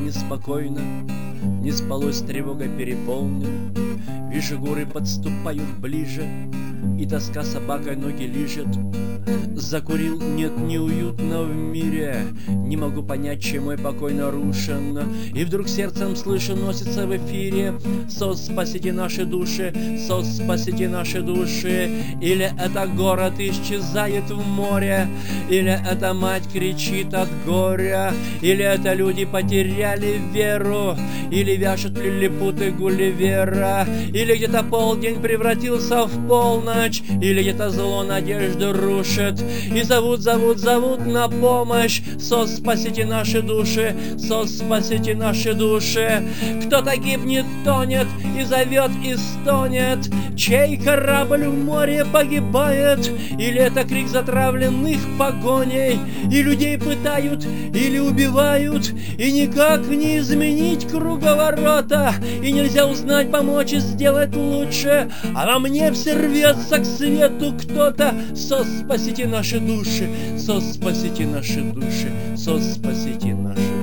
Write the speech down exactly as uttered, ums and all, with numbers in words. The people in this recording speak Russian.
неспокойно, не спалось, тревога переполнен. Вижу, горы подступают ближе, и тоска собакой ноги лижет. Закурил, нет, неуютно в мире, не могу понять, чем мой покой нарушен. И вдруг сердцем слышу, носится в эфире: СОС, спасите наши души, СОС, спасите наши души. Или это город исчезает в море, или это мать кричит от горя, или это люди потеряли веру, или вяжут лилипуты Гулливера, или где-то полдень превратился в полночь, или где-то зло надежду рушит. И зовут, зовут, зовут на помощь: СОС, спасите наши души, СОС, спасите наши души. Кто-то гибнет, тонет и зовет, и стонет. Чей корабль в море погибает? Или это крик затравленных погоней? И людей пытают или убивают, и никак не изменить круговорота, и нельзя узнать, помочь и сделать лучше. А во мне все рвется к свету кто-то: СОС, спасите наши души, СОС, спасите наши души, СОС, спасите наши